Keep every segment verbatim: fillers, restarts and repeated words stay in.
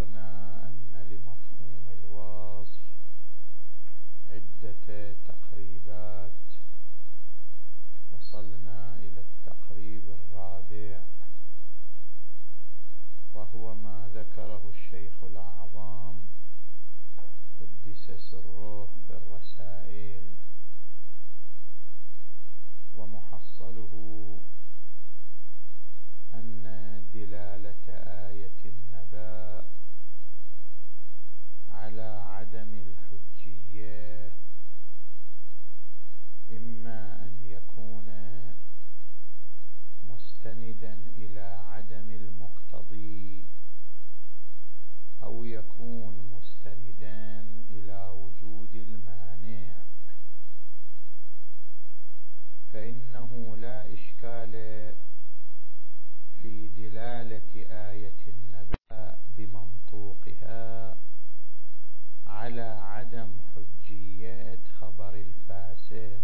ذكرنا أن لمفهوم الوصف عدة تقريبات، وصلنا إلى التقريب الرابع، وهو ما ذكره الشيخ الأعظم قدس سره في الرسائل، ومحصله أن دلالة آية النبأ على عدم الحجية إما أن يكون مستندا إلى عدم المقتضي، أو يكون مستندا إلى وجود المانع، فإنه لا إشكال في دلالة آية النبأ بمنطوقها على عدم حجية خبر الفاسق.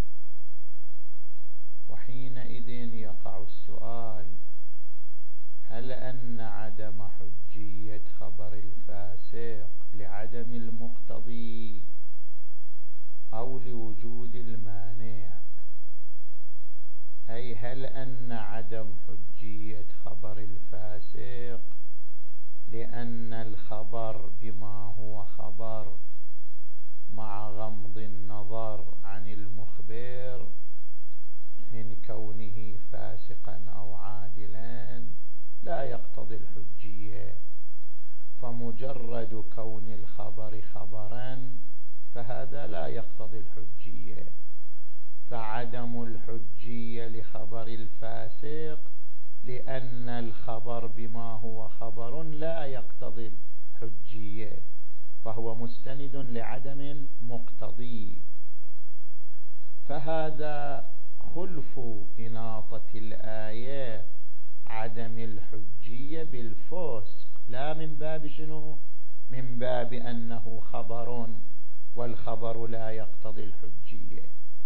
وحينئذ يقع السؤال: هل أن عدم حجية خبر الفاسق لعدم المقتضي أو لوجود المانع؟ أي هل أن عدم حجية خبر الفاسق لأن الخبر بما هو خبر مع غمض النظر عن المخبر من كونه فاسقا أو عادلا لا يقتضي الحجية، فمجرد كون الخبر خبرا فهذا لا يقتضي الحجية، فعدم الحجية لخبر الفاسق لأن الخبر بما هو خبر لا يقتضي الحجية، فهو مستند لعدم المقتضي. فهذا خلف إناطة الآية عدم الحجية بالفسق، لا من باب شنو؟ من باب أنه خبر والخبر لا يقتضي الحجية.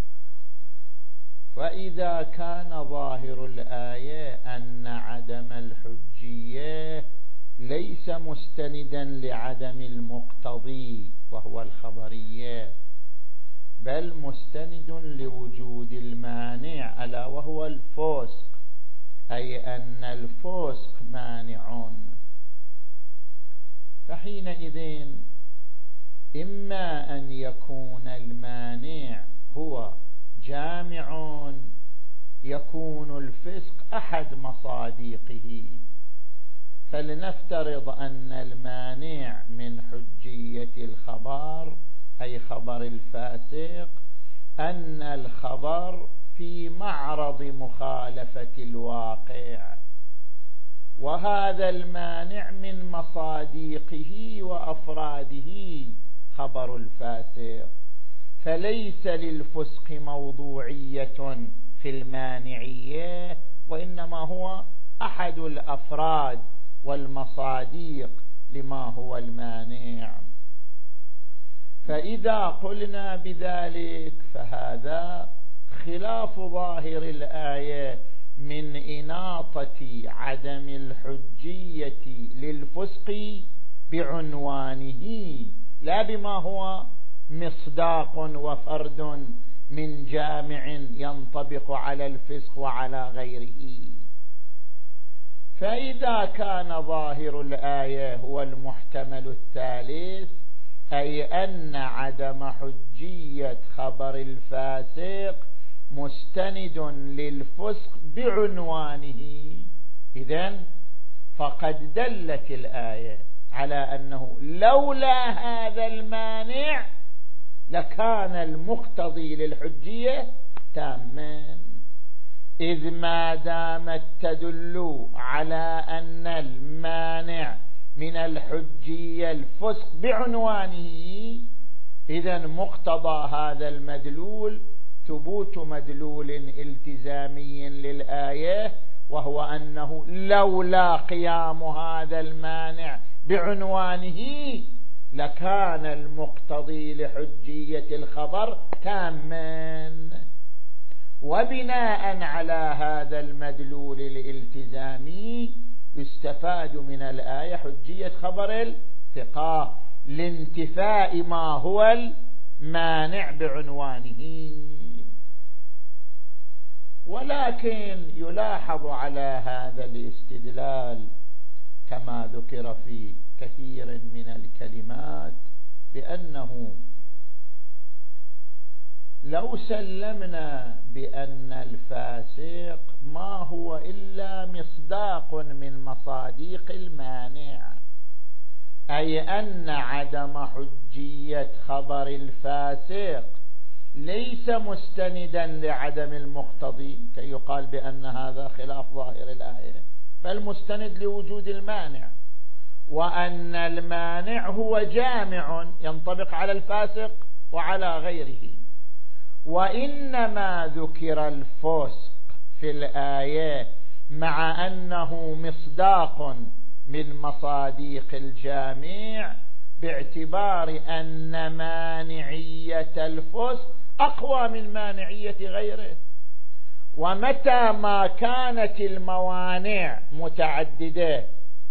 فإذا كان ظاهر الآية أن عدم الحجية ليس مستندا لعدم المقتضي وهو الخبرية، بل مستند لوجود المانع ألا وهو الفسق، أي أن الفسق مانع، فحينئذ إما أن يكون المانع هو جامع يكون الفسق أحد مصاديقه، فلنفترض أن المانع من حجية الخبر أي خبر الفاسق أن الخبر في معرض مخالفة الواقع، وهذا المانع من مصاديقه وأفراده خبر الفاسق، فليس للفسق موضوعية في المانعية، وإنما هو أحد الأفراد والمصاديق لما هو المانع. فإذا قلنا بذلك فهذا خلاف ظاهر الآية من إناطة عدم الحجية للفسق بعنوانه، لا بما هو مصداق وفرد من جامع ينطبق على الفسق وعلى غيره. فإذا كان ظاهر الآية هو المحتمل الثالث، أي أن عدم حجية خبر الفاسق مستند للفسق بعنوانه، إذن فقد دلت الآية على أنه لولا هذا المانع لكان المقتضي للحجية تاما، إذ ما دامت تدل على أن المانع من الحجية الفسق بعنوانه، إذن مقتضى هذا المدلول ثبوت مدلول التزامي للآية، وهو أنه لولا قيام هذا المانع بعنوانه لكان المقتضي لحجية الخبر تاما. وبناء على هذا المدلول الالتزامي يستفاد من الآية حجية خبر الثقة لانتفاء ما هو المانع بعنوانه. ولكن يلاحظ على هذا الاستدلال كما ذكر في كثير من الكلمات بأنه لو سلمنا بأن الفاسق ما هو إلا مصداق من مصاديق المانع، أي أن عدم حجية خبر الفاسق ليس مستندا لعدم المقتضي كي يقال بأن هذا خلاف ظاهر الآية، بل مستند لوجود المانع، وأن المانع هو جامع ينطبق على الفاسق وعلى غيره. وإنما ذكر الفسق في الآية مع أنه مصداق من مصاديق الجامع باعتبار أن مانعية الفسق أقوى من مانعية غيره. ومتى ما كانت الموانع متعددة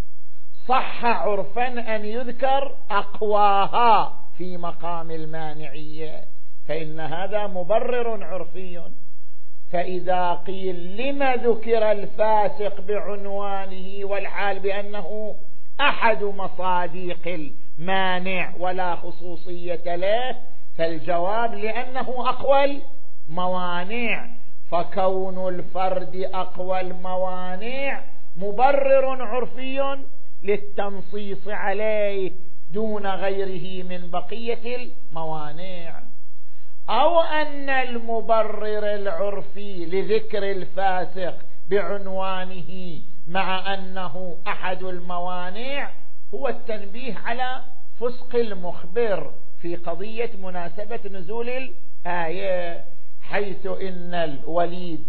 صح عرفا أن يذكر أقواها في مقام المانعية، فإن هذا مبرر عرفي. فإذا قيل لما ذكر الفاسق بعنوانه والحال بأنه أحد مصاديق المانع ولا خصوصية له، فالجواب لأنه أقوى الموانع، فكون الفرد أقوى الموانع مبرر عرفي للتنصيص عليه دون غيره من بقية الموانع. أو أن المبرر العرفي لذكر الفاسق بعنوانه مع أنه أحد الموانع هو التنبيه على فسق المخبر في قضية مناسبة نزول الآية، حيث إن الوليد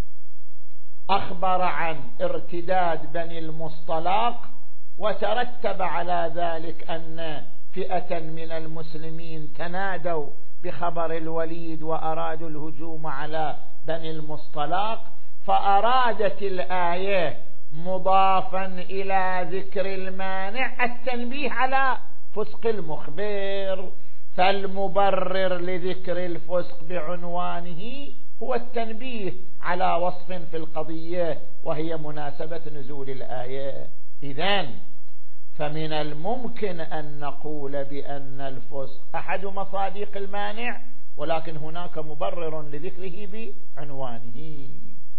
أخبر عن ارتداد بني المصطلق، وترتب على ذلك أن فئة من المسلمين تنادوا بخبر الوليد وأرادوا الهجوم على بني المصطلق، فأرادت الآية مضافا إلى ذكر المانع التنبيه على فسق المخبر، فالمبرر لذكر الفسق بعنوانه هو التنبيه على وصف في القضية وهي مناسبة نزول الآية. إذن فمن الممكن أن نقول بأن الفسق أحد مصاديق المانع، ولكن هناك مبرر لذكره بعنوانه.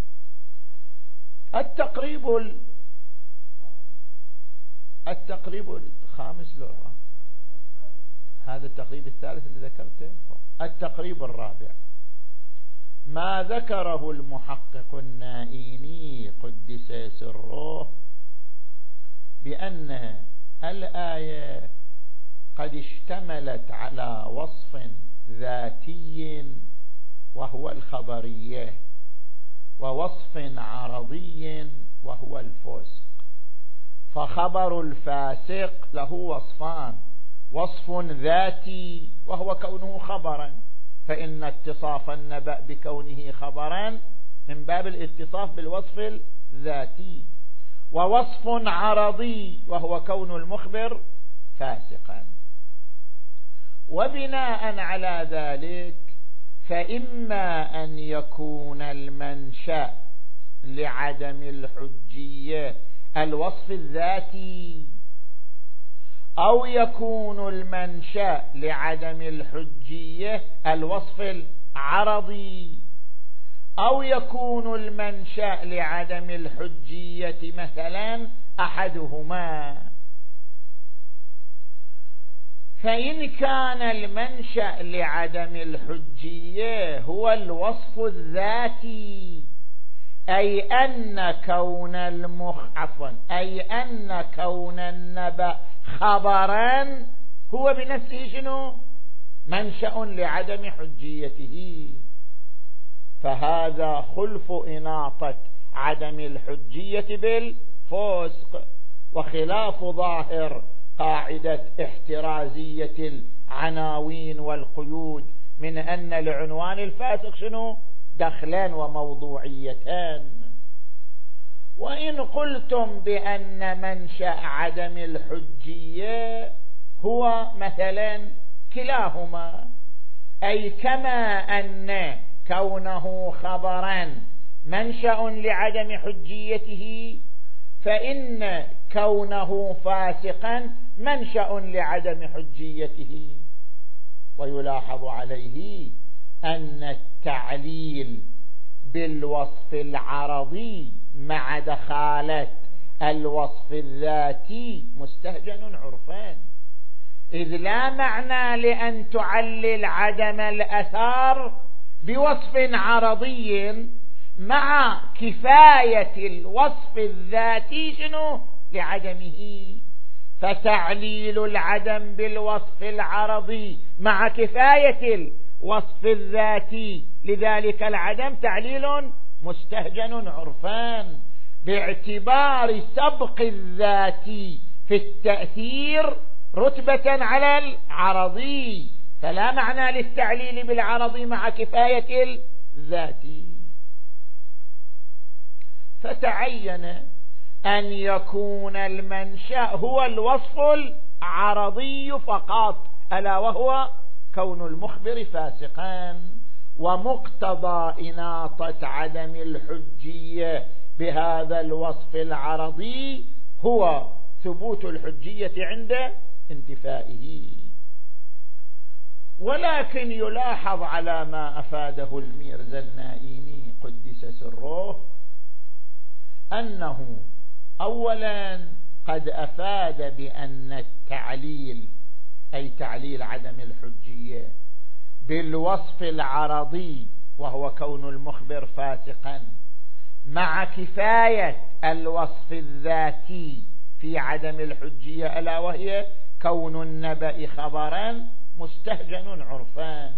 التقريب ال... التقريب الخامس للرابع، هذا التقريب الثالث اللي ذكرته. التقريب الرابع ما ذكره المحقق النائيني قدس سره بأن الآية قد اشتملت على وصف ذاتي وهو الخبرية، ووصف عرضي وهو الفسق. فخبر الفاسق له وصفان: وصف ذاتي وهو كونه خبرا، فإن اتصاف النبأ بكونه خبرا من باب الاتصاف بالوصف الذاتي، ووصف عرضي وهو كون المخبر فاسقا. وبناء على ذلك فإما أن يكون المنشأ لعدم الحجية الوصف الذاتي، أو يكون المنشأ لعدم الحجية الوصف العرضي، أو يكون المنشأ لعدم الحجية مثلا أحدهما. فإن كان المنشأ لعدم الحجية هو الوصف الذاتي، أي أن كون المخ عفوا أي أن كون النبأ خبرا هو بنفسه شنو؟ منشأ لعدم حجيته، فهذا خلف إناطة عدم الحجية بالفسق، وخلاف ظاهر قاعدة احترازية العناوين والقيود من أن لعنوان الفاسق شنو؟ دخلان وموضوعيتان. وإن قلتم بأن منشأ عدم الحجية هو مثلا كلاهما، أي كما أن كونه خبرا منشأ لعدم حجيته، فإن كونه فاسقا منشأ لعدم حجيته. ويلاحظ عليه أن التعليل بالوصف العرضي مع دخالة الوصف الذاتي مستهجن عرفان، إذ لا معنى لأن تعلل عدم الأثر بوصف عرضي مع كفاية الوصف الذاتي شنو لعدمه. فتعليل العدم بالوصف العرضي مع كفاية الوصف الذاتي لذلك العدم تعليل مستهجن عرفان، باعتبار سبق الذاتي في التأثير رتبة على العرضي، فلا معنى للتعليل بالعرضي مع كفاية الذاتي. فتعين أن يكون المنشأ هو الوصف العرضي فقط، ألا وهو كون المخبر فاسقا. ومقتضى إناطة عدم الحجية بهذا الوصف العرضي هو ثبوت الحجية عند انتفائه. ولكن يلاحظ على ما أفاده الميرزا النائيني قدس سره أنه أولا قد أفاد بأن التعليل أي تعليل عدم الحجية بالوصف العرضي وهو كون المخبر فاسقا مع كفاية الوصف الذاتي في عدم الحجية، ألا وهي كون النبأ خبرا مستهجن عرفان.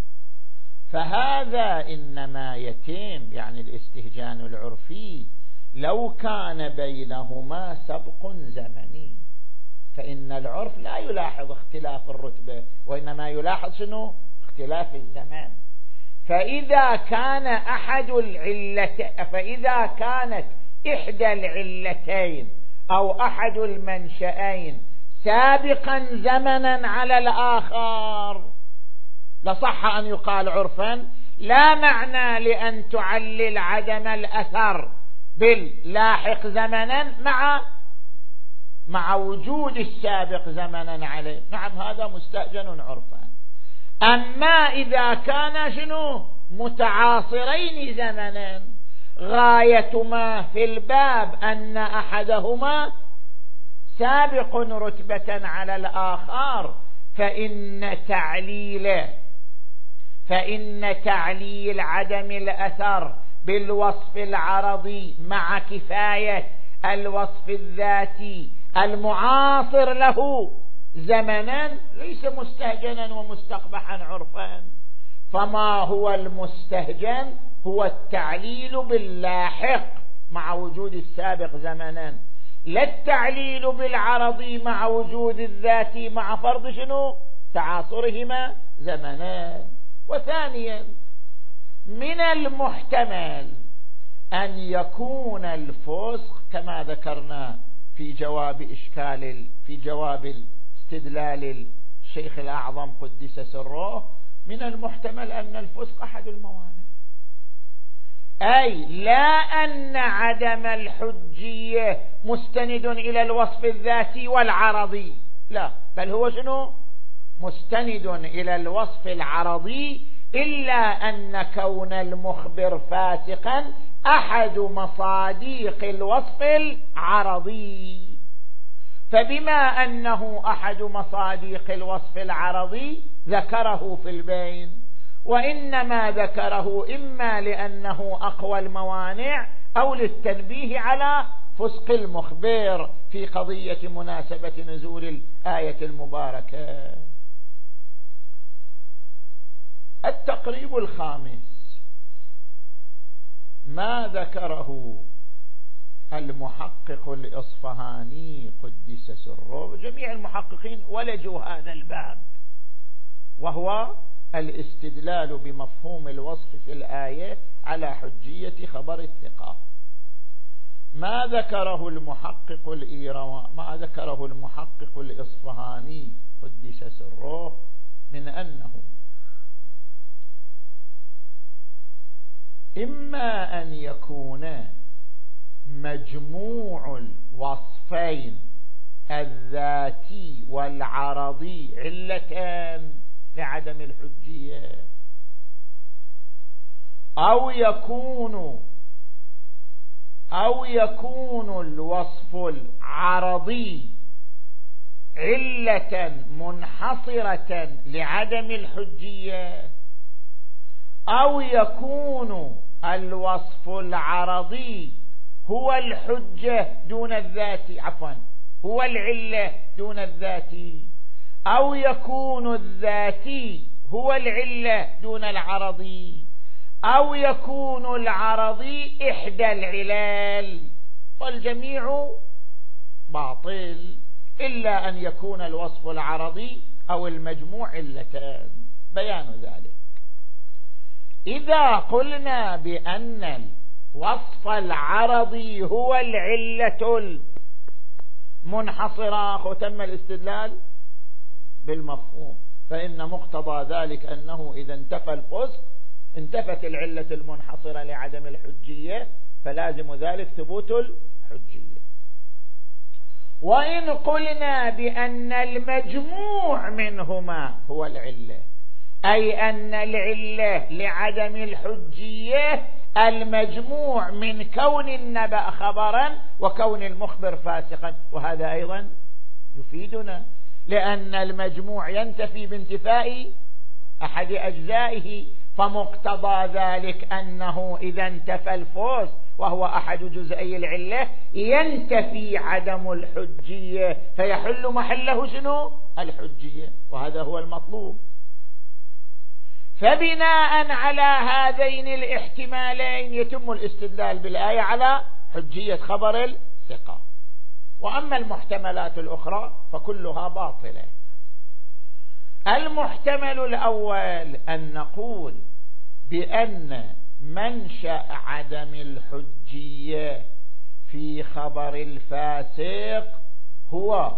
فهذا إنما يتم يعني الاستهجان العرفي لو كان بينهما سبق زمني، فإن العرف لا يلاحظ اختلاف الرتبة وإنما يلاحظ شنو اختلاف الزمان. فإذا كان أحد العلتين فإذا كانت إحدى العلتين أو أحد المنشأين سابقا زمنا على الآخر لصح أن يقال عرفا، لا معنى لأن تعلل عدم الأثر باللاحق زمنا مع مع وجود السابق زمنا عليه. نعم هذا مستهجن عرفا. أما إذا كان شنو متعاصرين زمنا غاية ما في الباب أن أحدهما سابق رتبة على الآخر، فإن تعليل فإن تعليل عدم الأثر بالوصف العرضي مع كفاية الوصف الذاتي المعاصر له زمنا ليس مستهجنا ومستقبحا عرفا. فما هو المستهجن هو التعليل باللاحق مع وجود السابق زمنا، لا التعليل بالعرضي مع وجود الذاتي مع فرض شنو تعاصرهما زمنا. وثانيا من المحتمل أن يكون الفسق كما ذكرنا في جواب إشكال في جواب استدلال الشيخ الأعظم قدس سره، من المحتمل أن الفسق أحد الموانع، أي لا أن عدم الحجية مستند إلى الوصف الذاتي والعرضي، لا، بل هو شنو مستند إلى الوصف العرضي، إلا أن كون المخبر فاسقا أحد مصاديق الوصف العرضي. فبما أنه أحد مصاديق الوصف العرضي ذكره في البين، وإنما ذكره إما لأنه أقوى الموانع أو للتنبيه على فسق المخبر في قضية مناسبة نزول الآية المباركة. التقريب الخامس ما ذكره المحقق الإصفهاني قدس سره، جميع المحققين ولجوا هذا الباب، وهو الاستدلال بمفهوم الوصف في الآية على حجية خبر الثقة. ما ذكره المحقق الإيرواني ما ذكره المحقق الإصفهاني قدس سره من أنه إما أن يكون مجموع الوصفين الذاتي والعرضي علتان لعدم الحجية، أو يكون أو يكون الوصف العرضي علة منحصرة لعدم الحجية، أو يكون الوصف العرضي هو الحجة دون الذات عفوا هو العلة دون الذات، أو يكون الذاتي هو العلة دون العرضي، أو يكون العرضي إحدى العلال، والجميع باطل إلا أن يكون الوصف العرضي أو المجموع علتان. بيان ذلك: إذا قلنا بأن الوصف العرضي هو العلة المنحصرة وتم الاستدلال بالمفهوم، فإن مقتضى ذلك أنه إذا انتفى الفسق انتفت العلة المنحصرة لعدم الحجية، فلازم ذلك ثبوت الحجية. وإن قلنا بأن المجموع منهما هو العلة، أي أن العلة لعدم الحجية المجموع من كون النبأ خبرا وكون المخبر فاسقا، وهذا أيضا يفيدنا، لأن المجموع ينتفي بانتفاء أحد أجزائه، فمقتضى ذلك أنه إذا انتفى الفسق وهو أحد جزئي العلة ينتفي عدم الحجية، فيحل محله شنو؟ الحجية، وهذا هو المطلوب. فبناء على هذين الاحتمالين يتم الاستدلال بالآية على حجية خبر الثقة. وأما المحتملات الأخرى فكلها باطلة. المحتمل الأول أن نقول بأن منشأ عدم الحجية في خبر الفاسق هو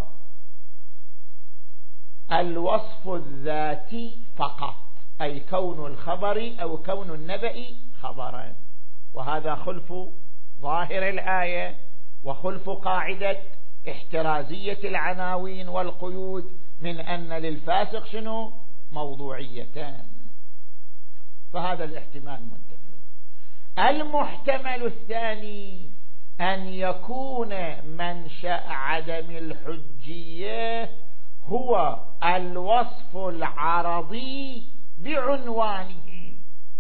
الوصف الذاتي فقط، أي كون الخبر أو كون النبأ خبرا، وهذا خلف ظاهر الآية وخلف قاعدة احترازية العناوين والقيود من أن للفاسق شنو؟ موضوعيتان، فهذا الاحتمال منتفي. المحتمل الثاني أن يكون منشأ عدم الحجية هو الوصف العرضي بعنوانه،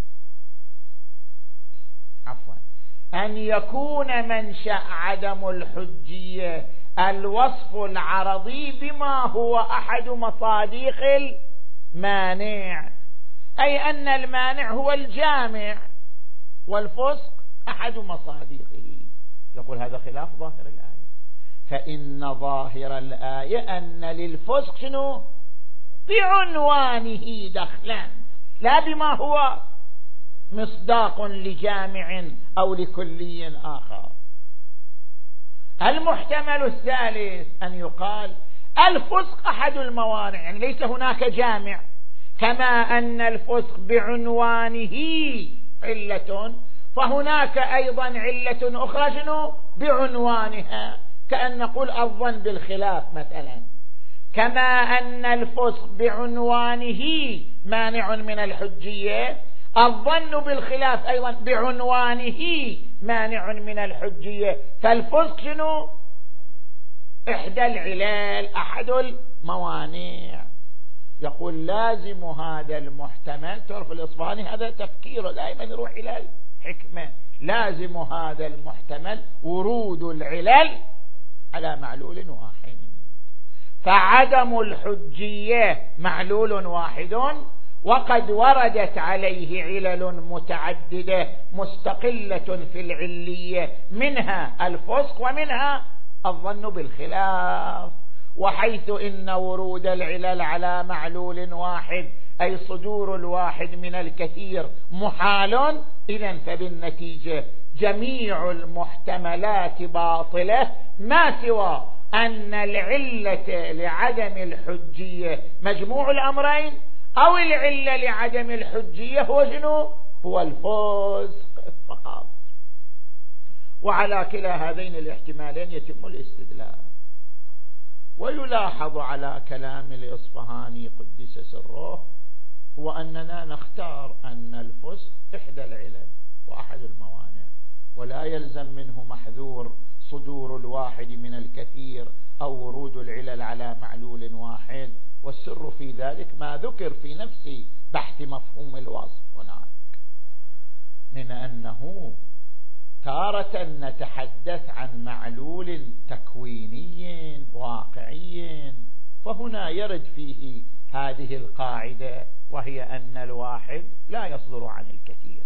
عفوا أن يكون منشأ عدم الحجية الوصف العرضي بما هو أحد مصادق المانع، أي أن المانع هو الجامع والفسق أحد مصادقه. يقول هذا خلاف ظاهر الآية، فإن ظاهر الآية أن للفسق شنو؟ بعنوانه دخلا، لا بما هو مصداق لجامع أو لكلي آخر. المحتمل الثالث أن يقال الفسق أحد الموانع، يعني ليس هناك جامع، كما أن الفسق بعنوانه علة فهناك أيضا علة أخرى شنو؟ بعنوانها، كأن نقول الظن بالخلاف مثلا، كما أن الفسق بعنوانه مانع من الحجية، الظن بالخلاف أيضا بعنوانه مانع من الحجية، فالفسق شنو؟ إحدى العلال أحد الموانع. يقول لازم هذا المحتمل، تعرف الإصفهاني هذا تفكيره دائما يروح إلى الحكمة، لازم هذا المحتمل ورود العلل على معلول واحد، فعدم الحجية معلول واحد وقد وردت عليه علل متعددة مستقلة في العلية، منها الفسق ومنها الظن بالخلاف. وحيث إن ورود العلل على معلول واحد أي صدور الواحد من الكثير محال، إذن فبالنتيجة جميع المحتملات باطلة ما سوى أن العلة لعدم الحجية مجموع الأمرين، أو العلة لعدم الحجية هو شنو؟ هو الفسق فقط. وعلى كلا هذين الاحتمالين يتم الاستدلال. ويلاحظ على كلام الإصفهاني قدس سره هو أننا نختار أن الفسق إحدى العلل وأحد الموانع، ولا يلزم منه محذور صدور الواحد من الكثير أو ورود العلل على معلول واحد. والسر في ذلك ما ذكر في نفس بحث مفهوم الوصف هناك، من أنه تارة نتحدث عن معلول تكويني واقعي، فهنا يرد فيه هذه القاعدة، وهي أن الواحد لا يصدر عن الكثير.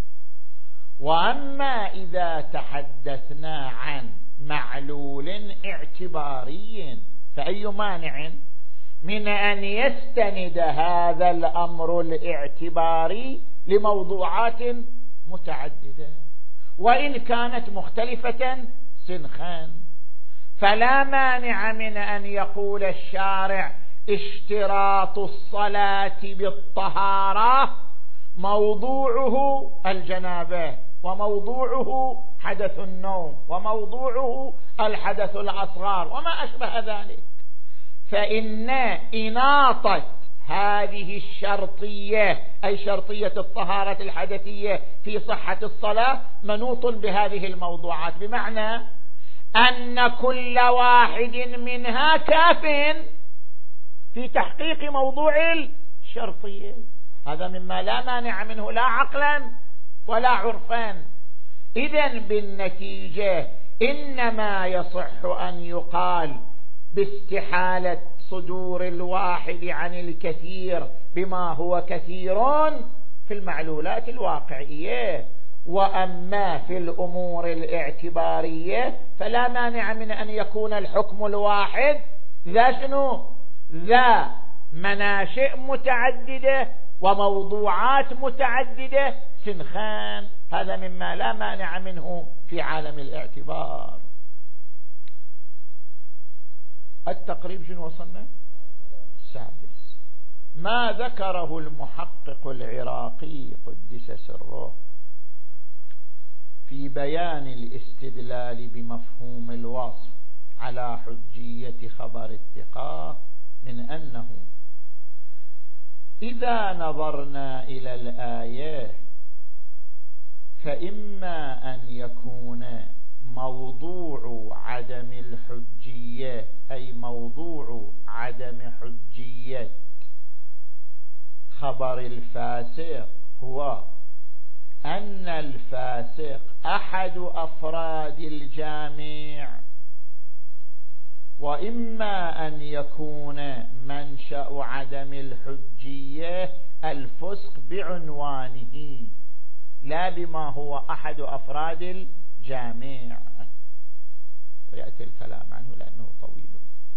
وأما إذا تحدثنا عن معلول اعتباري فأي مانع من أن يستند هذا الأمر الاعتباري لموضوعات متعددة وإن كانت مختلفة سنخا؟ فلا مانع من أن يقول الشارع اشتراط الصلاة بالطهارة موضوعه الجنابة، وموضوعه حدث النوم، وموضوعه الحدث الأصغر وما أشبه ذلك. فإن إناطة هذه الشرطية أي شرطية الطهارة الحدثية في صحة الصلاة منوط بهذه الموضوعات، بمعنى أن كل واحد منها كاف في تحقيق موضوع الشرطية. هذا مما لا مانع منه لا عقلا ولا عرفا. إذن بالنتيجة إنما يصح أن يقال باستحالة صدور الواحد عن الكثير بما هو كثير في المعلولات الواقعية. وأما في الأمور الاعتبارية فلا مانع من أن يكون الحكم الواحد ذا شنو؟ ذا مناشئ متعددة وموضوعات متعددة سنخان. هذا مما لا مانع منه في عالم الاعتبار. التقريب شنو وصلنا؟ السادس. ما ذكره المحقق العراقي قدس سره في بيان الاستدلال بمفهوم الوصف على حجية خبر الثقة، من أنه إذا نظرنا إلى الآية فإما أن يكون موضوع عدم الحجية أي موضوع عدم حجية خبر الفاسق هو أن الفاسق أحد أفراد الجامع، وإما أن يكون منشأ عدم الحجية الفسق بعنوانه لا بما هو أحد أفراد الجامع، ويأتي الكلام عنه لأنه طويل.